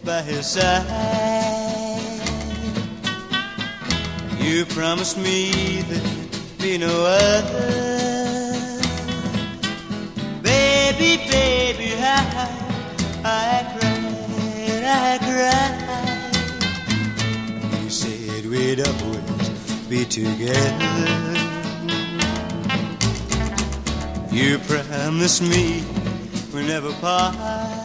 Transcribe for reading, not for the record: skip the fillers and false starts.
by his side. You promised me there'd be no other. Baby, baby, I cried. You said we'd always be together. You promised me we'll never part.